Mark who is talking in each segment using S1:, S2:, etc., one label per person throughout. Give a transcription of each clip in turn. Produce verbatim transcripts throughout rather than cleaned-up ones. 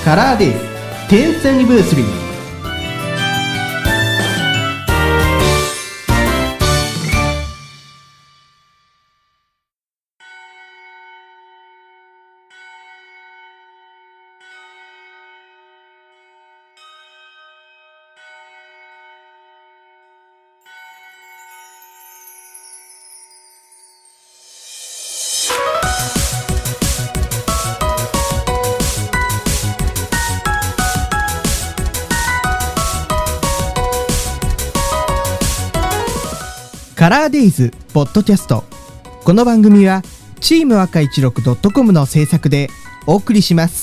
S1: カラーデイズテンスアニバーサリー。カラーデイズポッドキャスト。この番組はチーム赤いちろくドットコムの制作でお送りします。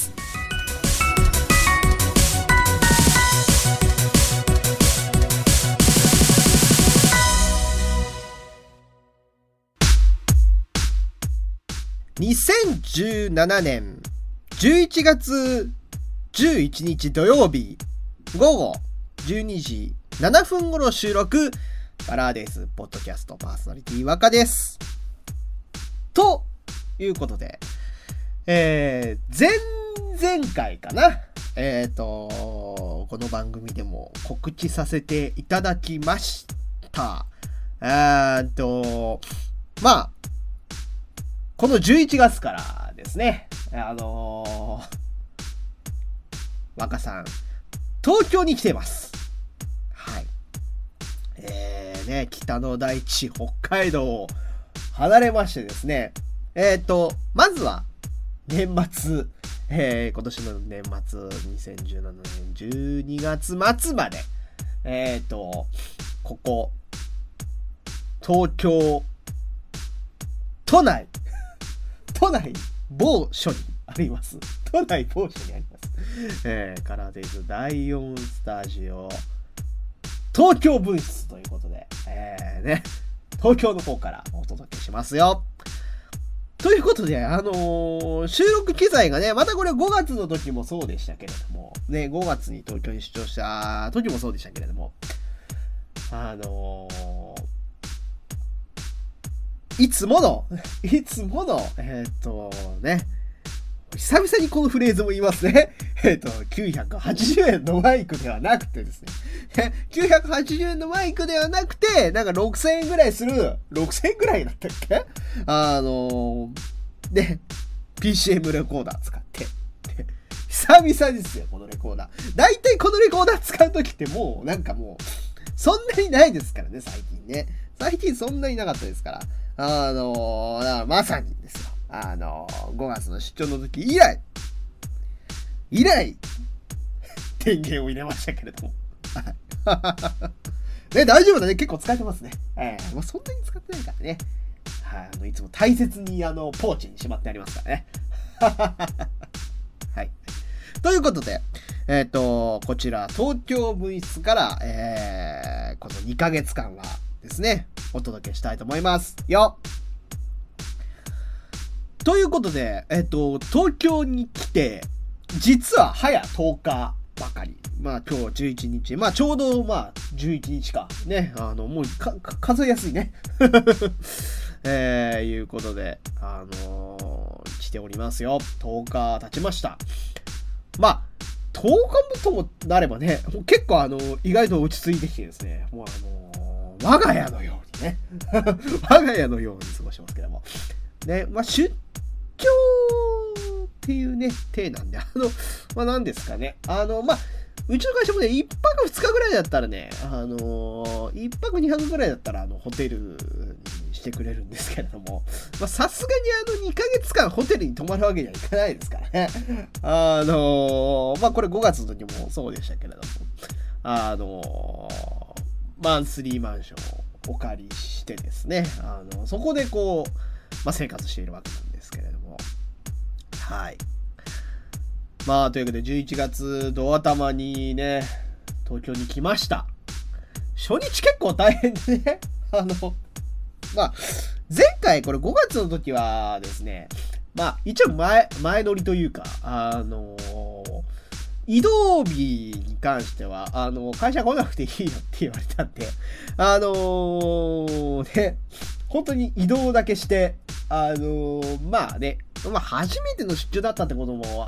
S2: にせんじゅうななねんじゅういちがつじゅういちにち土曜日ごごじゅうにじななふん頃収録、カラーデイズポッドキャストパーソナリティ若です。ということで、えー、前々回かな、えーとこの番組でも告知させていただきました。えーとまあこのじゅういちがつからですね、あのー、若さん東京に来てます。はい。えーね、北の大地北海道を離れましてですね、えっとまずは年末、えー、今年の年末にせんじゅうななねんじゅうにがつ末までえっとここ東京都内都内某所にあります都内某所にあります、えー、カラーデイズだいよんスタジオ東京分室ということで、えー、ね、東京の方からお届けしますよ。ということで、あのー、収録機材がね、またこれごがつの時もそうでしたけれども、ね、ごがつに東京に出張した時もそうでしたけれども、あのー、いつもの、いつもの、えー、っとね、久々にこのフレーズも言いますね。えっと、きゅうひゃくはちじゅうえんのマイクではなくてですね。きゅうひゃくはちじゅうえんのマイクではなくて、なんかろくせんえんぐらいする、ろくせんえんぐらいだったっけ？あのー、で、ピーシーエム レコーダー使って。久々ですよ、このレコーダー。だいたいこのレコーダー使うときってもう、なんかもう、そんなにないですからね、最近ね。最近そんなになかったですから。あのー、だからまさにですよ。あのー、ごがつの出張の時以来、以来、電源を入れましたけれども。ね、大丈夫だね。結構使ってますね。えー、まあ、そんなに使ってないからね。はい、あの、いつも大切に、あの、ポーチにしまってありますからね。はい。ということで、えっと、こちら、東京分室から、えー、このにかげつかんはですね、お届けしたいと思いますよ。ということで、えっと、東京に来て、実は早とおかばかり。まあ今日じゅういちにち。まあちょうどまあじゅういちにちか。ね。あの、もうか、か数えやすいね。えー、いうことで、あのー、来ておりますよ。とおか経ちました。まあ、とおかもともなればね、結構あの、意外と落ち着いてきてですね、もうあのー、我が家のようにね。我が家のように過ごしますけども。ね、まあ出張っていうね、体なんで、あの、まあ、なんですかね。あの、まあ、うちの会社もね、いっぱくふつかぐらいだったらね、あのー、いっぱくにはくぐらいだったら、あの、ホテルにしてくれるんですけれども、まあ、さすがにあの、にかげつかんホテルに泊まるわけにはいかないですからね。あのー、まあ、これごがつの時もそうでしたけれども、あのー、マンスリーマンションをお借りしてですね、あの、そこでこう、まあ、生活しているわけなんですけれども、はい。まあ、というわけで、じゅういちがつど頭にね、東京に来ました。初日結構大変でね、あの、まあ、前回これごがつの時はですね、まあ、一応前、前乗りというか、あの、移動日に関しては、あの、会社来なくていいよって言われたんで、あのー、ね、本当に移動だけして、あのー、まあね、まあ初めての出張だったってことも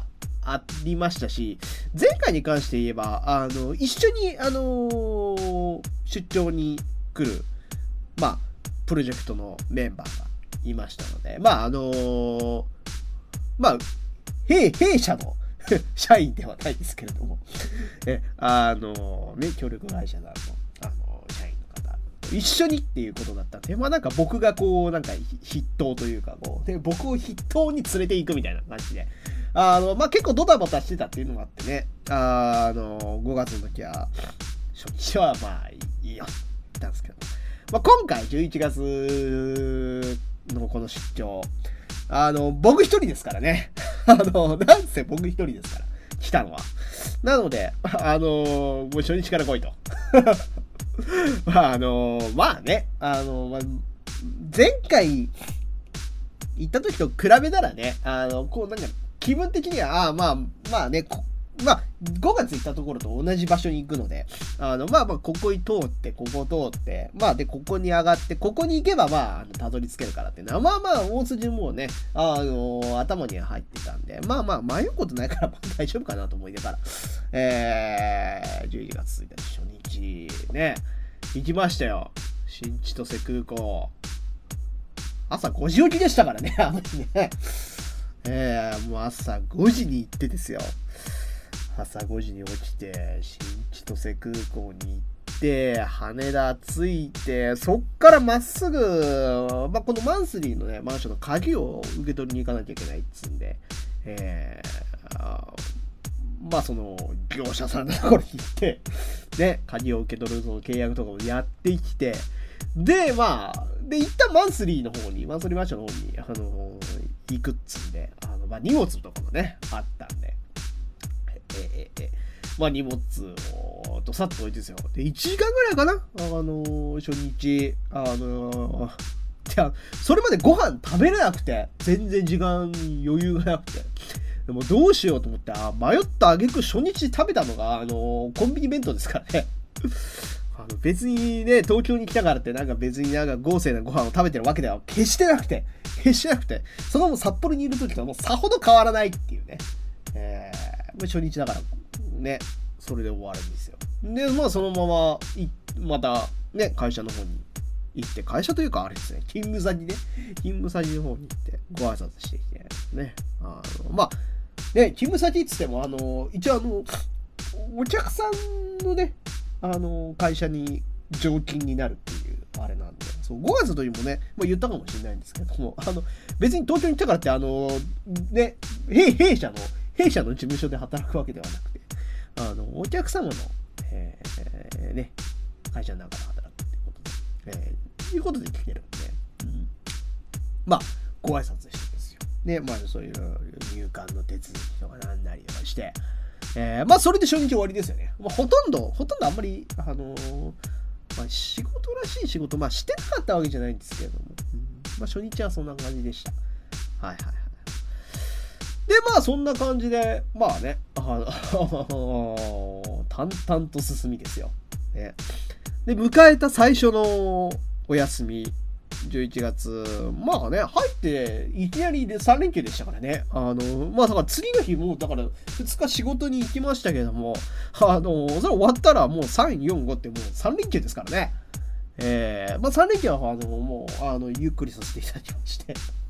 S2: ありましたし、前回に関して言えば、あの、一緒に、あのー、出張に来る、まあ、プロジェクトのメンバーがいましたので、まあ、あのー、まあ、弊、弊社の社員ではないですけれども、え、あのー、ね、協力会社の、あのー、社員の方、一緒にっていうことだったんで、まあなんか僕がこう、なんか筆頭というか、こう、で、僕を筆頭に連れて行くみたいな感じで、あの、まあ結構ドタバタしてたっていうのがあってね、あの、ごがつの時は、初日はまあいいよって言ったんですけど、まあ今回じゅういちがつのこの出張、あの、僕一人ですからね。あの、なんせ僕一人ですから、来たのは。なので、あの、もう初日から来いと。まあ、あの、まあね、あの、まあ、前回行った時と比べたらね、あの、こうなんか気分的には、ああ、まあ、まあね、こまあ、ごがつ行ったところと同じ場所に行くので、あの、まあまあ、ここに通って、ここ通って、まあ、で、ここに上がって、ここに行けば、まあ、たどり着けるからっていうのは、まあまあ、大筋もうね、あの、頭には入ってたんで、まあまあ、迷うことないから、大丈夫かなと思いながら、えー、じゅういちがつついたち、初日、ね、行きましたよ。新千歳空港。朝ごじ起きでしたからね、あの日ね。えー、もう朝ごじに行ってですよ。朝ごじに起きて、新千歳空港に行って、羽田着いて、そっからまっすぐ、まあ、このマンスリーのね、マンションの鍵を受け取りに行かなきゃいけないっつんで、えー、まあその、業者さんのところに行って、ね、鍵を受け取るその契約とかをやってきて、で、まあ、で、一旦マンスリーの方に、マンスリーマンションの方に、あの、行くっつんで、あの、まあ荷物とかもね、あったんで、えー、えー、まあ荷物をどさっと置いてですよ。で、いちじかんぐらいかな、あのー、初日、あのー、いや、それまでご飯食べれなくて、全然時間余裕がなくて、でもどうしようと思って、あ、迷った挙句初日食べたのが、あのー、コンビニ弁当ですからね。あの別にね、東京に来たからってなんか別になんか豪勢なご飯を食べてるわけでは決してなくて、決してなくて、そのも札幌にいる時とはもうさほど変わらないっていうね。えー、初日だからね、それで終わるんですよ。で、まあそのままい、またね、会社の方に行って、会社というかあれですね、勤務先ね、勤務先の方に行ってご挨拶してきて、ね、あの、まあ、ね、勤務先っつっても、あの、一応あの、お客さんのね、あの、会社に常勤になるっていうあれなんで、そうごがつの時もね、まあ、言ったかもしれないんですけども、あの別に東京に来たからってあのね、弊社の弊社の事務所で働くわけではなくて、あのお客様の、えー、ね会社の中で働くっていうことで、えー、いうことで来てるんで、うん、まあご挨拶してですよ。ね、まあそういう入管の手続きとかなんなりとかして。えー、まあそれで初日終わりですよね。まあ、ほとんどほとんどあんまりあのー、まあ、仕事らしい仕事まあしてなかったわけじゃないんですけれども、うん、まあ初日はそんな感じでした。はいはいはい。でまあそんな感じでまあね、あの淡々と進みですよ。ね、で迎えた最初のお休み。じゅういちがつ、まあね、入っていきなりでさん連休でしたからね。あの、まあだから次の日も、だからふつか仕事に行きましたけども、あの、それ終わったらもうさん、よん、ごってもうさん連休ですからね。えー、まあさん連休はあの、もう、あの、ゆっくりさせていただきまして。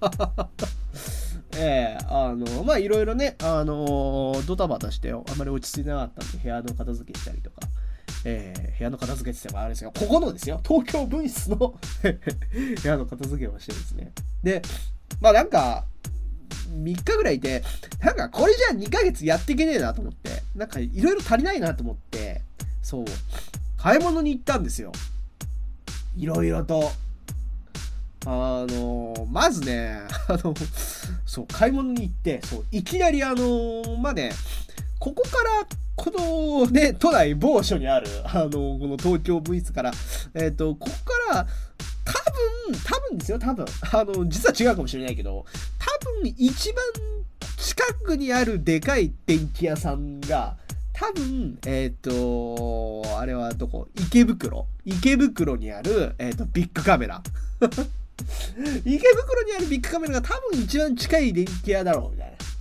S2: えー、あの、まあいろいろね、あの、ドタバタしてあんまり落ち着いてなかったんで、部屋の片付けしたりとか、えー、部屋の片付けって言ってもあれですよ、ここのですよ、東京分室の部屋の片付けをしてですね。で、まあなんか、みっかぐらいいて、なんかこれじゃあにかげつやっていけねえなと思って、なんかいろいろ足りないなと思って、そう、買い物に行ったんですよ。いろいろと。あの、まずね、あの、そう、買い物に行って、そう、いきなりあの、まあね、ここから、このね、都内某所にある、あの、この東京分室から、えっと、ここから、多分、多分ですよ、多分。あの、実は違うかもしれないけど、多分一番近くにあるでかい電気屋さんが、多分、えっと、あれはどこ？池袋。池袋にある、えっと、ビッグカメラ。池袋にあるビッグカメラが多分一番近い電気屋だろう、みたいな。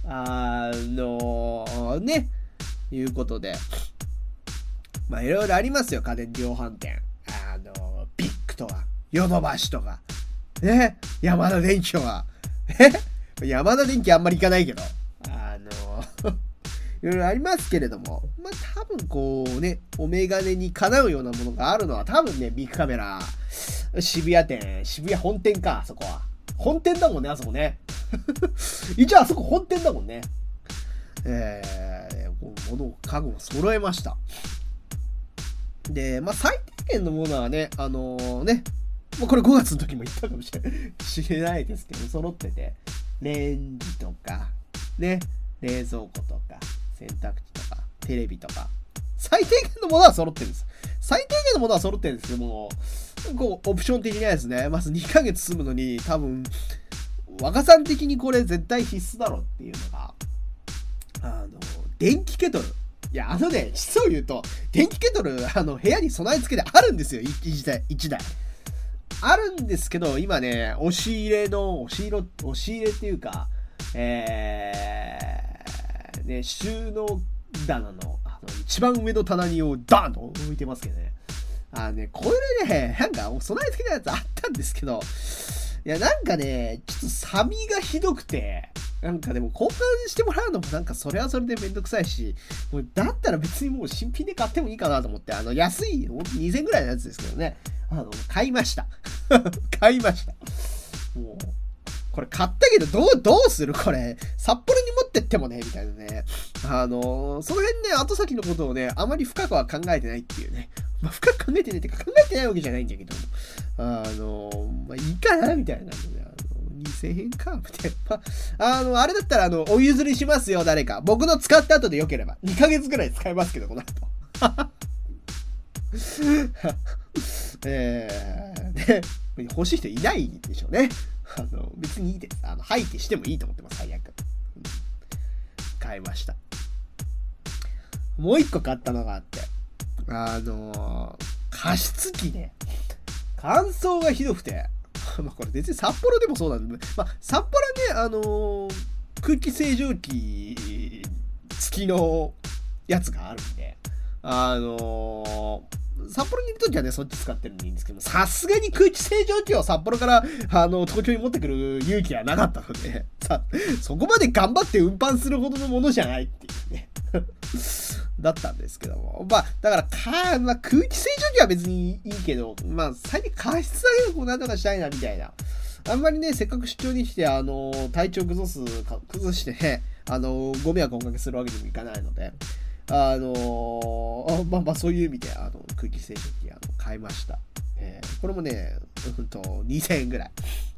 S2: あのね、いうことで、まあいろいろありますよ、家電量販店。あの、ビッグとか、ヨドバシとか、ね、ヤマダ電機とか、えヤマダ電機あんまり行かないけど、あの、いろいろありますけれども、まあ多分こうね、お眼鏡にかなうようなものがあるのは多分ね、ビッグカメラ、渋谷店、渋谷本店か、あそこは。本店だもんね、あそこね。一応あそこ本店だもんね。えー、物を家具を揃えました。で、まあ最低限のものはね、あのー、ね、もうこれごがつの時も言ったかもしれない、知れないですけど、揃ってて、レンジとか、ね、冷蔵庫とか、洗濯機とか、テレビとか、最低限のものは揃ってるんです。最低限のものは揃ってるんですけども、こう、オプション的なやつね、まずにかげつ住むのに、多分、若さん的にこれ絶対必須だろっていうのが、あの、電気ケトル。いや、あのね、実を言うと、電気ケトル、あの、部屋に備え付けであるんですよ、一台、一台。あるんですけど、今ね、押し入れの、押し入れ、押し入れっていうか、えー、ね、収納棚の、あの、一番上の棚にをダーンと置いてますけどね。あのね、これね、なんか、備え付けたやつあったんですけど、いや、なんかね、ちょっとサビがひどくて、なんかでも交換してもらうのもなんかそれはそれでめんどくさいし、もうだったら別にもう新品で買ってもいいかなと思って、あの、安い、にせんえんぐらいのやつですけどね、あの、買いました。買いました。もう、これ買ったけどどう、どうするこれ。札幌に持ってってもね、みたいなね。あの、その辺ね、後先のことをね、あまり深くは考えてないっていうね。まあ、深く考えてないってか考えてないわけじゃないんだけど、あの、まあ、いいかな、みたいな、ね。にせんえんかみたいな。あの、あれだったら、あの、お譲りしますよ、誰か。僕の使った後で良ければ。にかげつくらい使えますけど、この後。えー、ね、欲しい人いないでしょうね。あの、別にいいです。あの、廃棄してもいいと思ってます、最悪。うん、買いました。もう一個買ったのがあって、あのー、加湿器で、乾燥がひどくて、まあこれ別に札幌でもそうなんで、まあ札幌はね、あのー、空気清浄機付きのやつがあるんで、あのー、札幌にいるときはね、そっち使ってるんでいいんですけど、さすがに空気清浄機を札幌から、あの、東京に持ってくる勇気はなかったので、さ、そこまで頑張って運搬するほどのものじゃないっていうね。だったんですけども。まあ、だから、か、まあ、空気清浄機は別にいいけど、まあ、最近加湿だけでこうなんとかしたいな、みたいな。あんまりね、せっかく出張に来て、あの、体調崩す、崩してね、あの、ご迷惑をおかけするわけにもいかないので、あのー、まあまあそういう意味であの空気清浄機あの買いました、えー、これもね、うんとにせんえんぐらい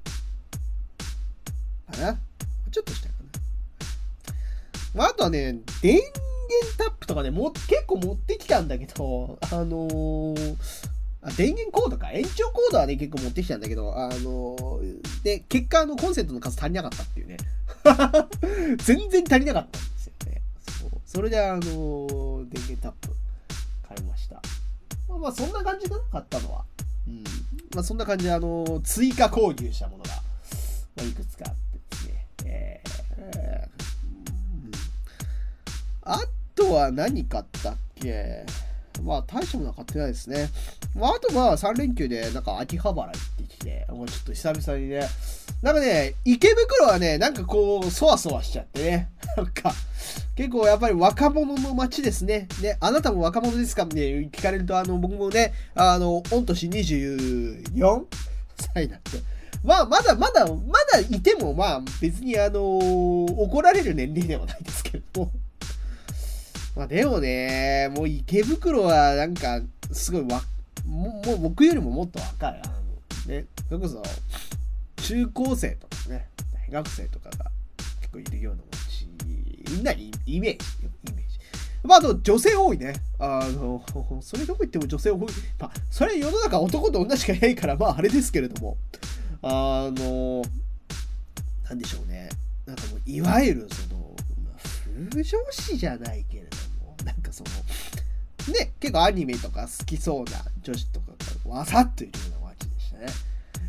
S2: かな、ちょっとしたかな。まあ、あとはね、電源タップとかね、も結構持ってきたんだけど、あのー、あ電源コードか、延長コードはね結構持ってきたんだけど、あのー、で結果あのコンセントの数足りなかったっていうね全然足りなかったんですよね。それであのー、電源タップ買いました。まあまあそんな感じかな、買ったのは。うん。まあそんな感じであのー、追加購入したものが、まあ、いくつかあってですね。えーえーうん、あとは何買ったっけ？まあ大したものは買ってないですね。まああとまあさん連休でなんか秋葉原行ってきて、もうちょっと久々にね、なんかね、池袋はね、なんかこう、そわそわしちゃってね。なんか、結構やっぱり若者の街ですね。ね、あなたも若者ですかって聞かれると、あの、僕もね、あの、御年にじゅうよんさいになって。まあ、まだまだ、まだいても、まあ、別にあの、怒られる年齢ではないですけれども。まあ、でもね、もう池袋はなんか、すごいわ、もう、もう僕よりももっと若い。あの、ね、それこそ、中高生とかね、大学生とかが結構いるような街、みんなイメージ、イメージ。まあ、あと女性多いね。あの、それどこ行っても女性多い。まあ、それ世の中男と女しかいないから、まああれですけれども、あの、なんでしょうね。なんかもう、いわゆるその、風女子じゃないけれども、なんかその、ね、結構アニメとか好きそうな女子とかがわさっといるような街でしたね。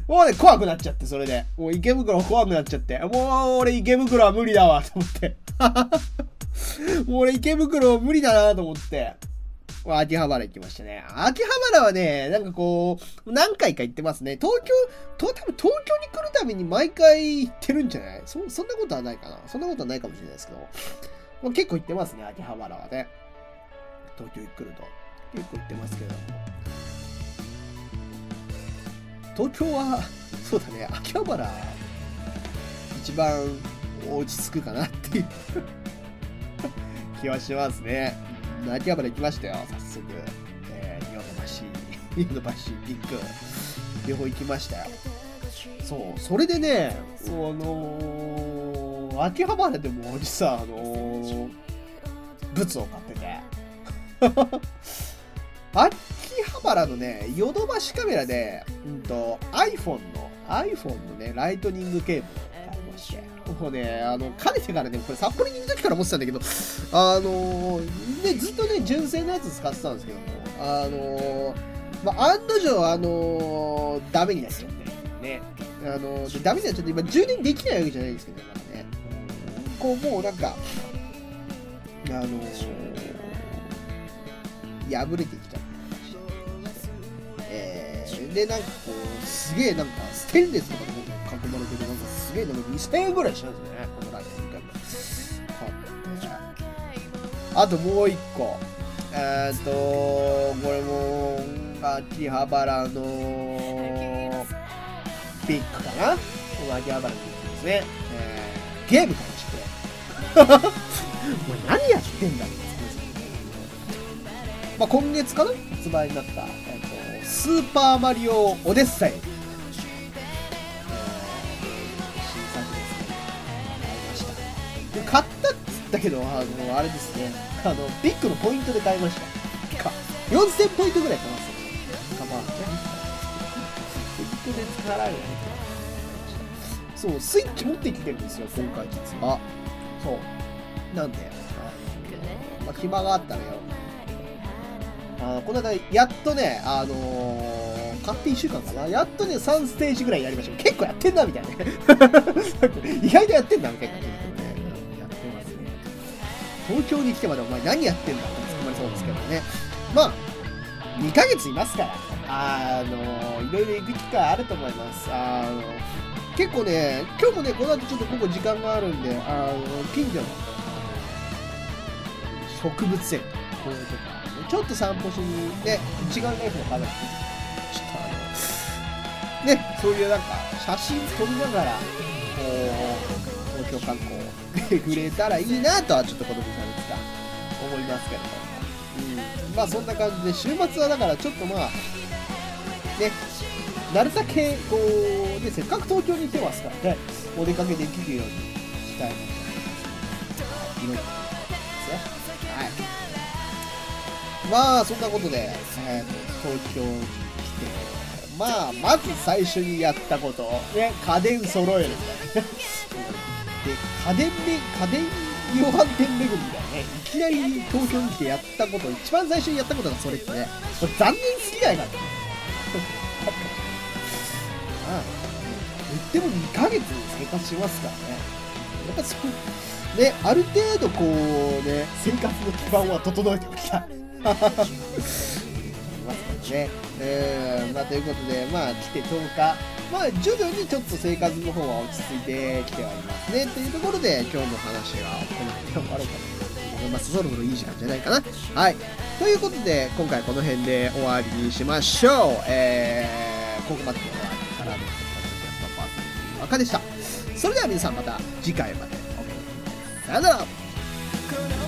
S2: もうね、怖くなっちゃって、それで。もう池袋怖くなっちゃって。もう俺池袋は無理だわ、と思って。もう俺池袋無理だなと思って。秋葉原行きましたね。秋葉原はね、なんかこう、何回か行ってますね。東京、と多分東京に来るたびに毎回行ってるんじゃない？そ、そんなことはないかな。そんなことはないかもしれないですけど。まあ、結構行ってますね、秋葉原はね。東京に来ると。結構行ってますけども。東京は、そうだね、秋葉原、一番落ち着くかなっていう気はしますね。秋葉原行きましたよ、早速。えー、ヨドバシ、ヨドバシビッグ、両方行きましたよ。そう、それでね、あのー、秋葉原でも実は、あのー、ブツを買ってて。秋葉原のね、ヨドバシカメラで、うんと、iPhone の、iPhone のね、ライトニングケーブルを買いまして。もうね、あの、かねてからね、これ札幌にいる時から思ってたんだけど、あのー、ね、ずっとね、純正のやつ使ってたんですけども、あのー、まあ、案の定、あのー、ダメになっちゃって、ね。あのー、ダメになっちゃって、今、充電できないわけじゃないですけど、まだね。こう、もうなんか、あのー、破れてきちゃって、えー、で、なんかこう、すげえなんか、ステンレスとかで囲まれてる、なんかすげえなんかにせんえんぐらいしたんですよね、このライトニングケーブル。あともう一個。えーっと、これも、秋葉原のビッグかな？この秋葉原のビッグですね。えー、ゲーム買いまして。お前何やってんだって。まあ、今月かな発売になった、えーと、スーパーマリオオデッセイ。えー、新作ですね。買いました。で、買ったっつったけど、あの、あれですね。あの、ビッグのポイントで買いました。か、よんせんポイントぐらい買いますよね。かまあね。ポイントで使われるね。そう、スイッチ持ってきてるんですよ、今回実は。そう。なんで、あまあ、暇があったらよ。あこの間、やっとね、あのー、買っていっしゅうかんかな。やっとね、さんステージぐらいやりました。結構やってんな、みたいなね。意外とやってんだ、みたいな。やってますね。東京に来てまでお前何やってんだって突っ込まれそうですけどね。まあ、にかげついますから、あのー、いろいろ行く機会あると思います。あのー、結構ね、今日もね、この後ちょっとここ時間があるんで、あのー、近所の植物園、こういうとこちょっと散歩しに行って、違うナイフのカメラに、ちょっとあの、ね、そういうなんか、写真撮りながら、こう、東京観光触れたらいいなとは、ちょっと子供さんにか思いますけれども。うん。まあ、そんな感じで、週末はだから、ちょっとまあ、ね、なるだけ、こう、ね、せっかく東京に来てますからね、お出かけできるようにしたいなと思います。いろいろですね。はい。まあそんなことで、えー、東京に来て、まあまず最初にやったこと、ね、家電揃えるみたいな。で、家電め、家電量販店巡りみたいなね、いきなり東京に来てやったこと、一番最初にやったことがそれってね、残念すぎないなって。まあ、言ってもにかげつ生活しますからね。やっぱそう、ね、ある程度こうね、生活の基盤は整えておきたい。ますね。えー、まあということで、まあ来てとおか、まあ徐々にちょっと生活の方は落ち着いてきてはいますね。というところで今日の話はこの辺で終わろうかなと思います。そろそろいい時間じゃないかな。はい。ということで今回この辺で終わりにしましょう。えー、ここまでのお相手からのポッドキャストパーソナリティ赤でした。それでは皆さんまた次回までお願いします。さよなら。